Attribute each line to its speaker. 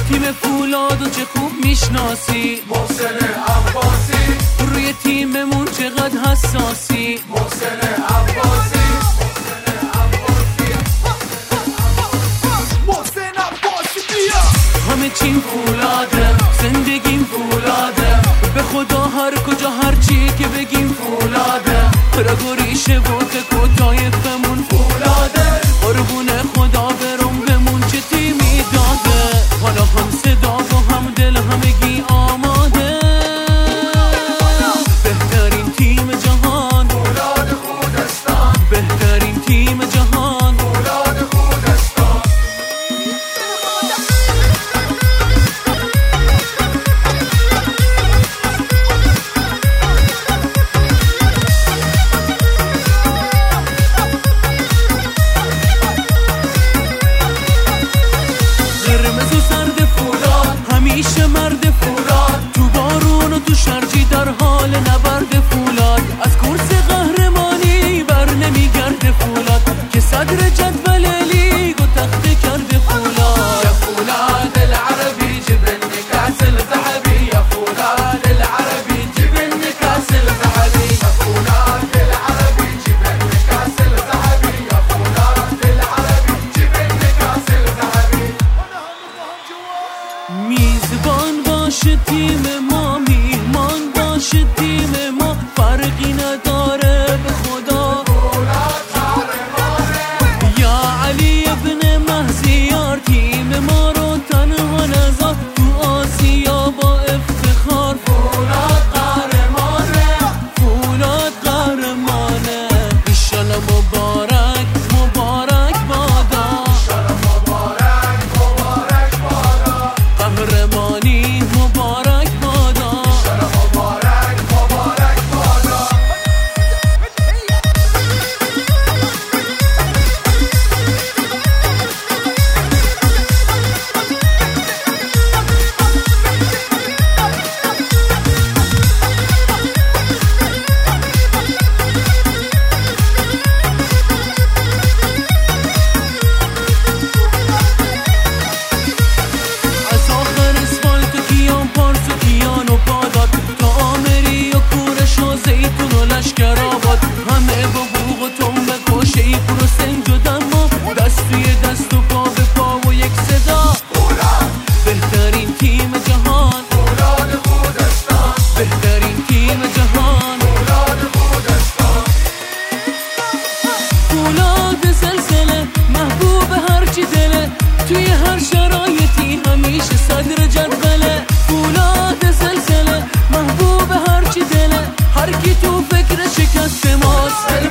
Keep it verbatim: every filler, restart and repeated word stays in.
Speaker 1: تیم فولادو چه خوب میشناسی،
Speaker 2: محسن عباسی.
Speaker 1: روی تیممون چقدر حساسی،
Speaker 2: محسن عباسی. محسن عباسی بیا.
Speaker 1: همه چیم فولاده، زندگیم فولاده، به خدا هر کجا هر چی که بگیم فولاده. رگ و ریشه و تک و طایفمون فولاده، قربون خدا برم بمون چه تیمی داده. حالا هم صدا و هم دل همگی آماده، بهترین تیم جهان
Speaker 2: فولاد خوزستان.
Speaker 1: بهترین تیم جهان
Speaker 2: فولاد خوزستان.
Speaker 1: قرمز و سرد فولاد، همیشه مرد فولاد، تو بارون و تو شرجی در حال نبرد فولاد. از کورس قهرمانی بر نمیگرده فولاد، که صدر جدول لیگ و تخته کرده فولاد.
Speaker 2: يا فولاد العربي جبني كاس الذهبي، يا فولاد العربي جبني كاس الذهبي، يا فولاد العربي جبني كاس الذهبي، يا فولاد العربي جبني كاس الذهبي.
Speaker 1: میزبان باشه تیم ما، میهمان باشه تیم ما، فرقی نداره به خدا.
Speaker 2: فولاد قهرمانه.
Speaker 1: یا علی ابن مهزیار، تیم ما رو تنها نذار تو آسیا با افتخار.
Speaker 2: فولاد قهرمانه.
Speaker 1: فولاد قهرمانه، ایشالا مبارک مبارک بادا،
Speaker 2: شرم مبارک مبارک بادا.
Speaker 1: قهرمانی مبارک بادا.
Speaker 2: شرم مبارک مبارک بادا.
Speaker 1: از آخر اسفالت و کیان پارس و کیان و پاداد، تا آمری و کورش و زیتون و لشکر آباد، همه با بوغ و تنبک و شیپور و سنج و دما، دست توی دست و پا به پا و یک صدا.
Speaker 2: فولاد.
Speaker 1: بهترین تیم جهان،
Speaker 2: فولاد خوزستان.
Speaker 1: بهترین تیم جهان،
Speaker 2: فولاد خوزستان.
Speaker 1: فولاد زلزله، محبوب هرچی دله، توی هر شرایطی همیشه صدر جدوله. فولاد زلزله، محبوب هرچی دله، هر کی تو فکر شکست ماست.